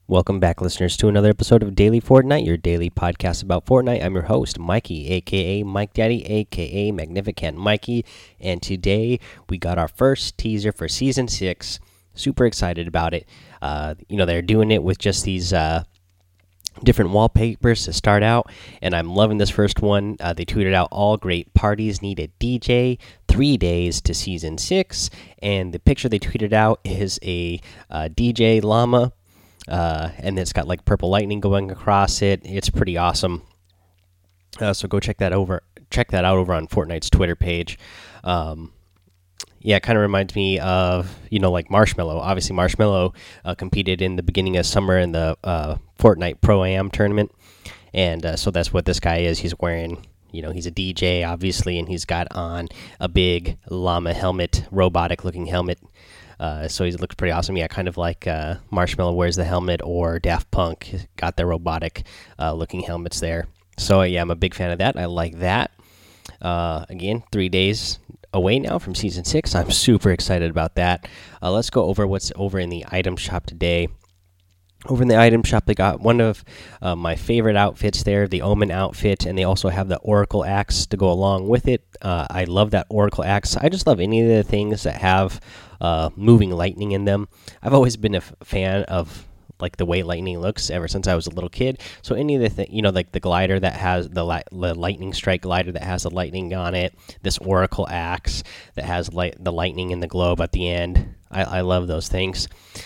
Welcome back, listeners, to another episode of Daily Fortnite, your daily podcast about Fortnite. I'm your host, Mikey, aka Mike Daddy, aka Magnificent Mikey, and today we got our first teaser for Season 6. Super excited about it. They're doing it with just these different wallpapers to start out, and I'm loving this first one. They tweeted out, all great parties need a DJ, 3 days to Season 6, and the picture they tweeted out is a DJ llama. And it's got like purple lightning going across it. It's pretty awesome. So go check that out over on Fortnite's Twitter page. It kind of reminds me of like Marshmello. Obviously, Marshmello competed in the beginning of summer in the Fortnite Pro-Am tournament, and so that's what this guy is. He's wearing, he's a DJ obviously, and he's got on a big llama helmet, robotic-looking helmet. So he looks pretty awesome. Yeah, kind of like Marshmello wears the helmet, or Daft Punk got their robotic looking helmets there. So yeah, I'm a big fan of that. I like that. Again, 3 days away now from Season 6. I'm super excited about that. Let's go over what's over in the item shop today. Over in the item shop, they got one of my favorite outfits there, the Omen outfit, and they also have the Oracle Axe to go along with it. I love that Oracle Axe. I just love any of the things that have moving lightning in them. I've always been a fan of like the way lightning looks ever since I was a little kid. So any of the like the glider that has the lightning strike glider that has the lightning on it, this Oracle Axe that has the lightning in the globe at the end. I love those things.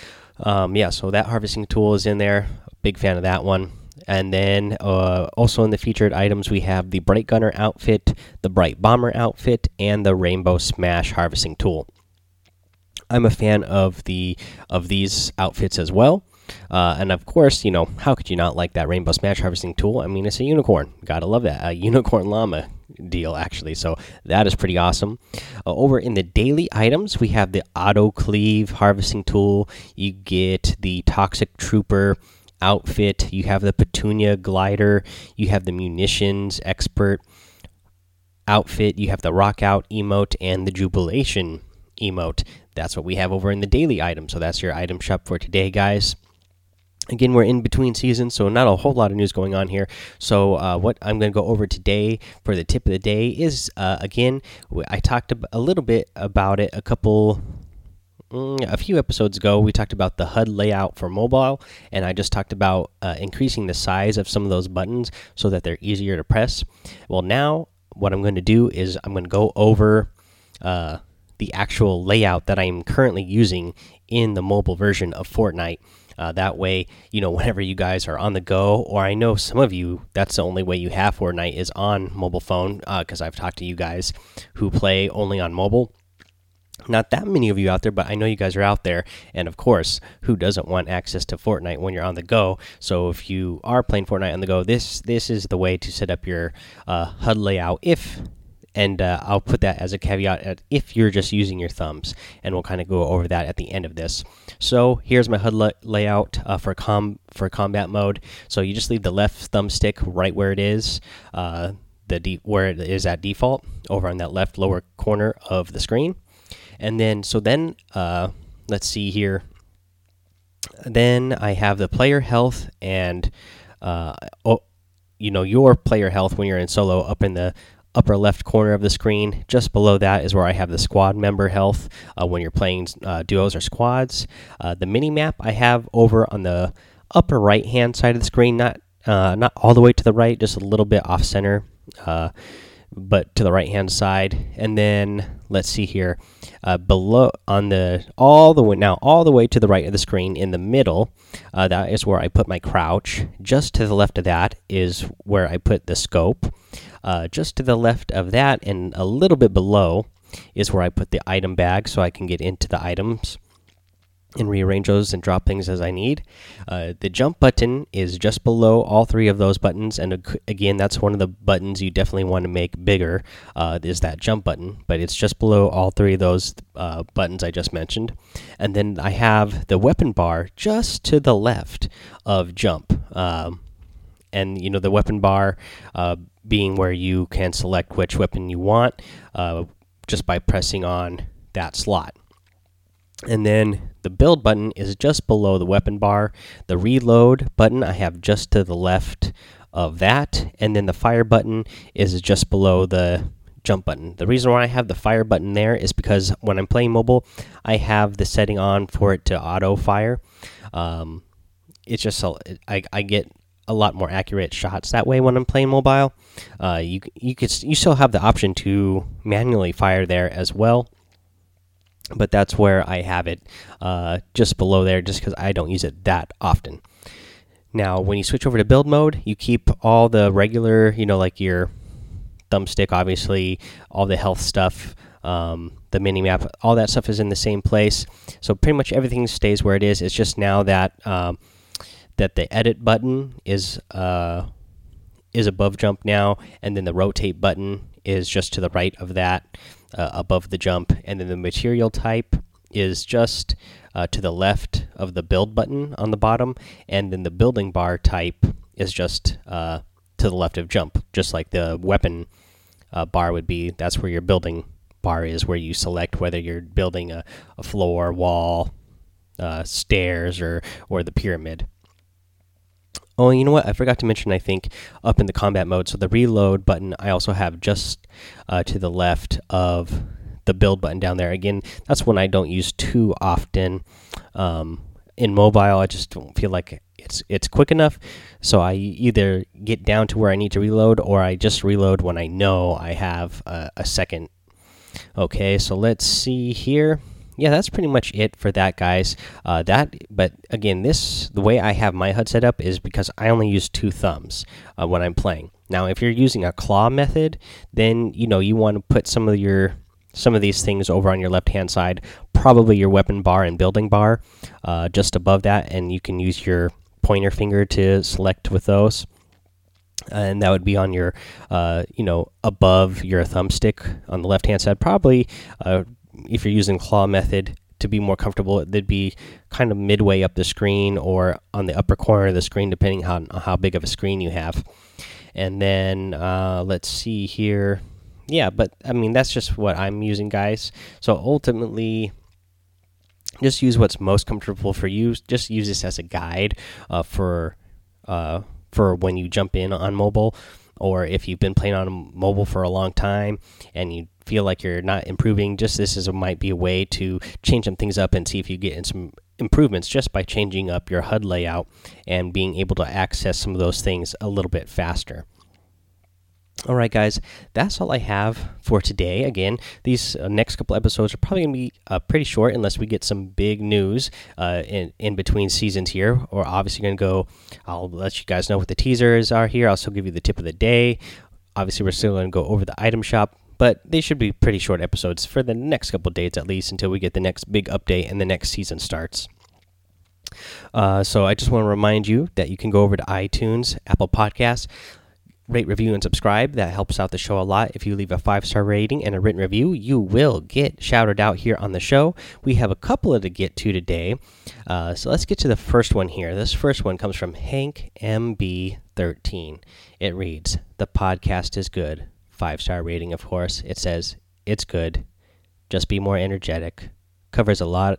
So that harvesting tool is in there. Big fan of that one. And then also in the featured items, we have the Bright Gunner outfit, the Bright Bomber outfit, and the Rainbow Smash harvesting tool. I'm a fan of these outfits as well. And of course, how could you not like that Rainbow Smash harvesting tool? I mean, it's a unicorn. Gotta love that. A unicorn llama deal, actually. So that is pretty awesome. Over in the daily items, we have the Auto Cleave harvesting tool. You get the Toxic Trooper outfit. You have the Petunia glider. You have the Munitions Expert outfit. You have the Rock Out emote and the Jubilation emote. That's what we have over in the daily item. So that's your item shop for today, guys. Again, we're in between seasons, so not a whole lot of news going on here. So what I'm going to go over today for the tip of the day is, again, I talked a little bit about it a few episodes ago. We talked about the HUD layout for mobile, and I just talked about increasing the size of some of those buttons so that they're easier to press. Well, now what I'm going to do is I'm going to go over the actual layout that I'm currently using in the mobile version of Fortnite. That way, whenever you guys are on the go, or I know some of you, that's the only way you have Fortnite is on mobile phone, because I've talked to you guys who play only on mobile. Not that many of you out there, but I know you guys are out there. And of course, who doesn't want access to Fortnite when you're on the go? So if you are playing Fortnite on the go, this is the way to set up your HUD layout. I'll put that as a caveat if you're just using your thumbs, and we'll kind of go over that at the end of this. So here's my HUD layout for combat mode. So you just leave the left thumbstick right where it is, where it is at default, over on that left lower corner of the screen. And then let's see here. Then I have the player health and your player health when you're in solo up in the upper left corner of the screen. Just below that is where I have the squad member health when you're playing duos or squads. The mini map I have over on the upper right hand side of the screen, not all the way to the right, just a little bit off center, but to the right hand side. And then let's see here, below on all the way to the right of the screen in the middle, that is where I put my crouch. Just to the left of that is where I put the scope. Just to the left of that and a little bit below is where I put the item bag, so I can get into the items and rearrange those and drop things as I need. The jump button is just below all three of those buttons, and again, that's one of the buttons you definitely want to make bigger, is that jump button, but it's just below all three of those buttons I just mentioned. And then I have the weapon bar just to the left of jump. And the weapon bar being where you can select which weapon you want just by pressing on that slot. And then the build button is just below the weapon bar. The reload button I have just to the left of that. And then the fire button is just below the jump button. The reason why I have the fire button there is because when I'm playing mobile, I have the setting on for it to auto fire. It's just I get a lot more accurate shots that way when I'm playing mobile. You still have the option to manually fire there as well, but that's where I have it just below there, just because I don't use it that often. Now, when you switch over to build mode, you keep all the regular, like your thumbstick, obviously, all the health stuff, the mini map, all that stuff is in the same place. So pretty much everything stays where it is. It's just now that that the edit button is above jump now, and then the rotate button is just to the right of that, above the jump, and then the material type is just to the left of the build button on the bottom, and then the building bar type is just to the left of jump, just like the weapon bar would be. That's where your building bar is, where you select whether you're building a floor, wall, stairs, or the pyramid. Oh, you know what? I forgot to mention, I think, up in the combat mode. So the reload button I also have just to the left of the build button down there. Again, that's one I don't use too often. In mobile, I just don't feel like it's quick enough. So I either get down to where I need to reload, or I just reload when I know I have a second. Okay, so let's see here. Yeah, that's pretty much it for that, guys. But again, the way I have my HUD set up is because I only use 2 thumbs when I'm playing. Now, if you're using a claw method, then you want to put some of these things over on your left-hand side, probably your weapon bar and building bar, just above that, and you can use your pointer finger to select with those. And that would be on your, above your thumbstick on the left-hand side. Probably, if you're using claw method to be more comfortable, they'd be kind of midway up the screen or on the upper corner of the screen, depending on how big of a screen you have. And then let's see here. Yeah, but I mean, that's just what I'm using, guys. So ultimately, just use what's most comfortable for you. Just use this as a guide for when you jump in on mobile, or if you've been playing on mobile for a long time and you feel like you're not improving. Just this might be a way to change some things up and see if you get in some improvements just by changing up your HUD layout and being able to access some of those things a little bit faster. All right, guys, that's all I have for today. Again, these next couple episodes are probably going to be pretty short unless we get some big news in between seasons here. Or obviously going to go, I'll let you guys know what the teasers are here. I'll also give you the tip of the day. Obviously, we're still going to go over the item shop, but they should be pretty short episodes for the next couple days at least, until we get the next big update and the next season starts. So I just want to remind you that you can go over to iTunes, Apple Podcasts, rate, review, and subscribe. That helps out the show a lot. If you leave a 5-star rating and a written review, you will get shouted out here on the show. We have a couple to get to today, so let's get to the first one here. This first one comes from Hank MB13. It reads, "The podcast is good." 5-star rating, of course. It says, "It's good. Just be more energetic. Covers a lot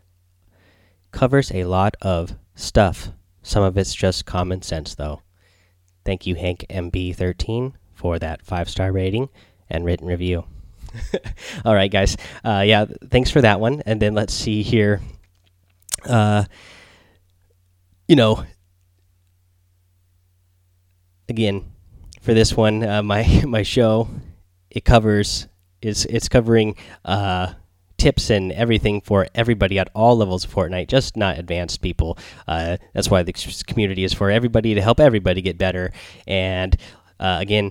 of stuff. Some of it's just common sense, though." Thank you, Hank MB13, for that 5-star rating and written review. All right, guys. Yeah, thanks for that one. And then let's see here. Again, for this one, my show, it's covering tips and everything for everybody at all levels of Fortnite, just not advanced people. That's why the community is for everybody, to help everybody get better. And again,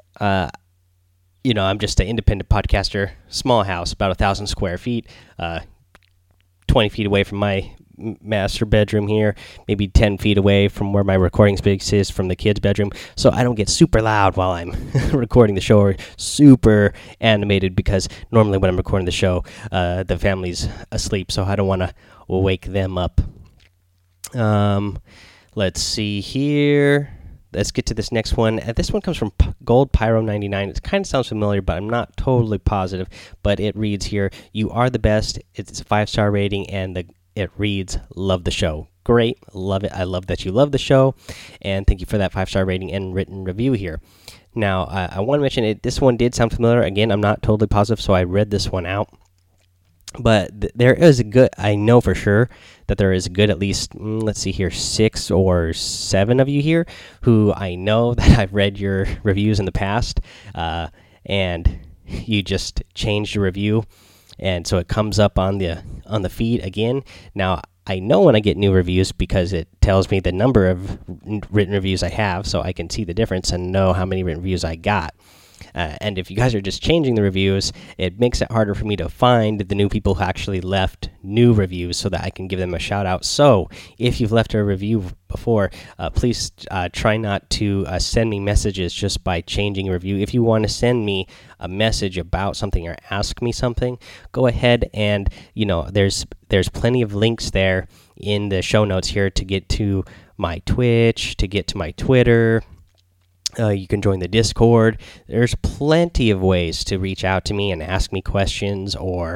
I'm just an independent podcaster, small house, about 1,000 square feet, 20 feet away from my master bedroom here, maybe 10 feet away from where my recording space is from the kids' bedroom, so I don't get super loud while I'm recording the show, or super animated, because normally when I'm recording the show, the family's asleep, so I don't want to wake them up. Let's see here. let's get to this next one. This one comes from Gold Pyro 99. It kind of sounds familiar, but I'm not totally positive. But it reads here, "You are the best." It's a 5-star rating, and it reads, "Love the show." Great, love it. I love that you love the show, and thank you for that 5-star rating and written review here. Now, I want to mention it. This one did sound familiar. Again, I'm not totally positive, so I read this one out. But there is a good, I know for sure that there is a good, at least, let's see here, 6 or 7 of you here who I know that I've read your reviews in the past, and you just changed your review, and so it comes up on the feed again. Now, I know when I get new reviews because it tells me the number of written reviews I have, so I can see the difference and know how many written reviews I got. And if you guys are just changing the reviews, it makes it harder for me to find the new people who actually left new reviews so that I can give them a shout out. So if you've left a review before, please try not to send me messages just by changing a review. If you want to send me a message about something or ask me something, go ahead and, there's plenty of links there in the show notes here to get to my Twitch, to get to my Twitter. You can join the Discord. There's plenty of ways to reach out to me and ask me questions or,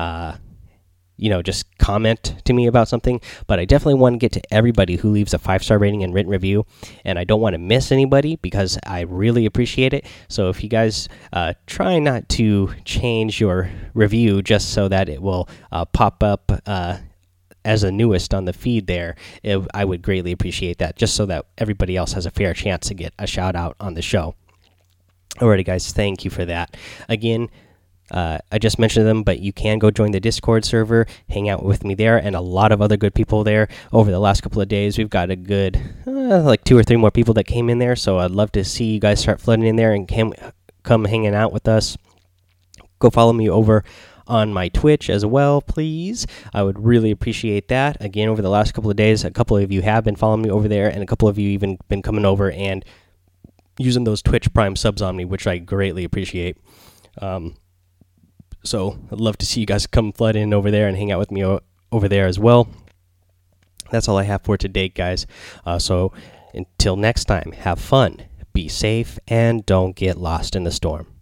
just comment to me about something. But I definitely want to get to everybody who leaves a 5-star rating and written review. And I don't want to miss anybody because I really appreciate it. So if you guys try not to change your review just so that it will pop up as the newest on the feed there, I would greatly appreciate that, just so that everybody else has a fair chance to get a shout out on the show. Alrighty, guys, thank you for that. Again, I just mentioned them, but you can go join the Discord server, hang out with me there, and a lot of other good people there. Over the last couple of days, we've got a good, like 2 or 3 more people that came in there, so I'd love to see you guys start flooding in there and come hanging out with us. Go follow me over on my Twitch as well, please. I would really appreciate that. Again, over the last couple of days, a couple of you have been following me over there, and a couple of you even been coming over and using those Twitch Prime subs on me, which I greatly appreciate. So I'd love to see you guys come flood in over there and hang out with me over there as well. That's all I have for today, guys. So until next time, have fun, be safe, and don't get lost in the storm.